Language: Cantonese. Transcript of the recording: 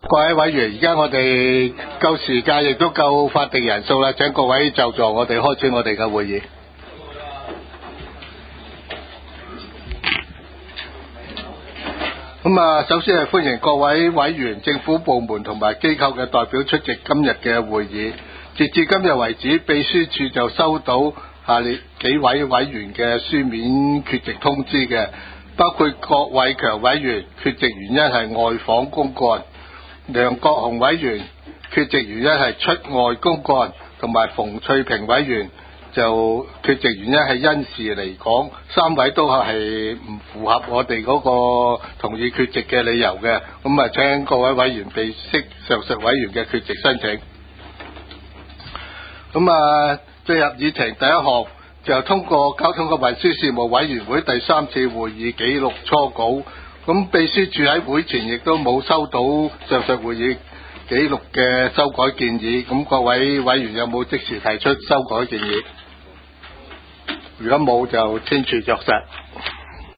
各位委員，而家我哋夠時間，亦都夠法定人數啦，請各位就座，我哋開始我哋嘅會議。首先係歡迎各位委員、政府部門同埋機構嘅代表出席今日嘅會議。截至今日為止，秘書處就收到下列幾位委員嘅書面缺席通知嘅，包括郭偉強委員，缺席原因係外訪公幹；梁國雄委員，缺席原因係出外公幹；同埋馮翠萍委員就缺席原因係因事離港。三位都係唔符合我哋嗰個同意缺席嘅理由嘅，請各位委員備悉上述委員嘅缺席申請。進入議程第一項就通過交通及運輸事務委員會第3次會議記錄初稿。秘書處喺會前亦都冇收到上述會議記錄嘅修改建議。各位委員有冇即時提出修改建議？如果冇就簽署作實。